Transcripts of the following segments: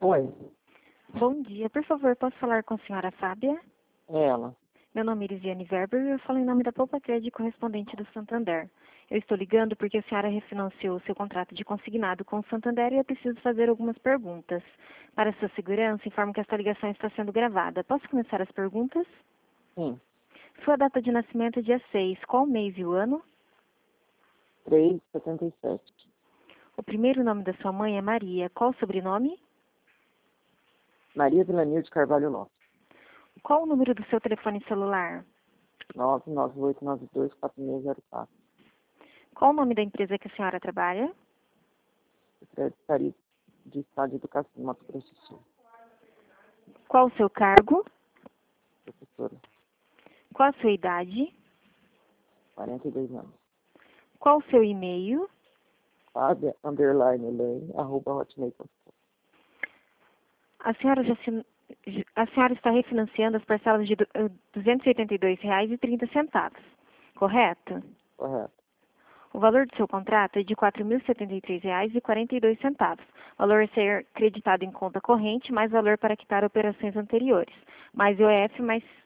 Oi, Bom dia, por favor, posso falar com a senhora Fábia? é ela. Meu nome é Elisiane Weber e eu falo em nome da Poupa Crédito correspondente do Santander. Eu estou ligando porque a senhora refinanciou o seu contrato de consignado com o Santander e eu preciso fazer algumas perguntas. Para sua segurança, informo que esta ligação está sendo gravada. Posso começar as perguntas? Sim, Sua data de nascimento é dia 6. Qual o mês e o ano? 3,77. O primeiro nome da sua mãe é Maria. Qual o sobrenome? Maria Vilanil de Carvalho Lopes. Qual o número do seu telefone celular? 998924604. Qual o nome da empresa que a senhora trabalha? Secretaria de Estado de Educação do Mato Grosso do Sul. Qual o seu cargo? Professora, Qual a sua idade? 42 anos. Qual o seu e-mail? Fábia_Lane@hotmail.com. A senhora a senhora está refinanciando as parcelas de R$ 282,30, correto? Correto. O valor do seu contrato é de R$ 4.073,42. Valor a ser creditado em conta corrente, mais valor para quitar operações anteriores, mais IOF,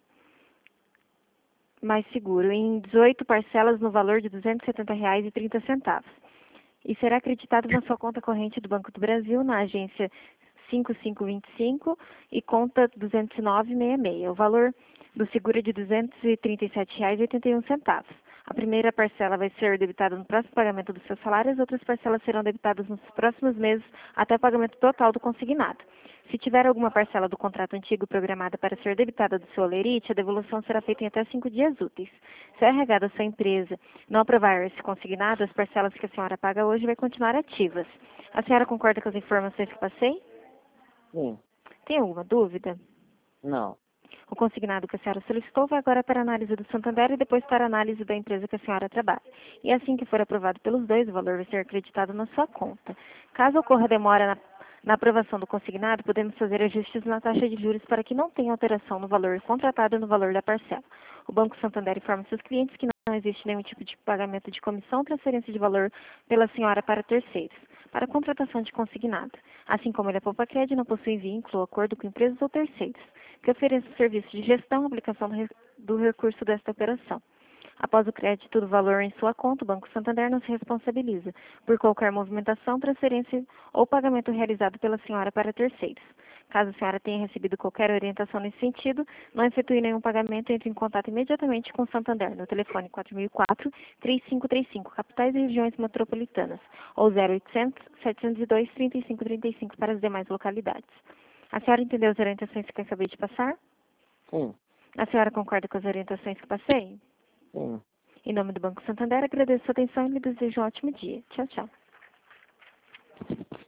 mais seguro, em 18 parcelas no valor de R$ 270,30. E será acreditado na sua conta corrente do Banco do Brasil, na agência 5525 e conta 20966. O valor do seguro é de R$ 237,81. A primeira parcela vai ser debitada no próximo pagamento do seu salário, as outras parcelas serão debitadas nos próximos meses até o pagamento total do consignado. Se tiver alguma parcela do contrato antigo programada para ser debitada do seu holerite, a devolução será feita em até 5 dias úteis. Se a RH da sua empresa não aprovar esse consignado, as parcelas que a senhora paga hoje vai continuar ativas. A senhora concorda com as informações que passei? Sim. Tem alguma dúvida? Não. O consignado que a senhora solicitou vai agora para a análise do Santander e depois para a análise da empresa que a senhora trabalha. E assim que for aprovado pelos dois, o valor vai ser acreditado na sua conta. Caso ocorra demora na aprovação do consignado, podemos fazer ajustes na taxa de juros para que não tenha alteração no valor contratado e no valor da parcela. O Banco Santander informa seus clientes que não existe nenhum tipo de pagamento de comissão ou transferência de valor pela senhora para terceiros, para a contratação de consignado. Assim como ele, a Poupa Crédito não possui vínculo ou acordo com empresas ou terceiros, que ofereçam serviço de gestão e aplicação do recurso desta operação. Após o crédito do valor em sua conta, o Banco Santander não se responsabiliza por qualquer movimentação, transferência ou pagamento realizado pela senhora para terceiros. Caso a senhora tenha recebido qualquer orientação nesse sentido, não efetue nenhum pagamento, entre em contato imediatamente com o Santander no telefone 4004-3535, capitais e regiões metropolitanas, ou 0800-702-3535 para as demais localidades. A senhora entendeu as orientações que eu acabei de passar? Sim. A senhora concorda com as orientações que passei? Sim. Em nome do Banco Santander, agradeço a sua atenção e lhe desejo um ótimo dia. Tchau, tchau.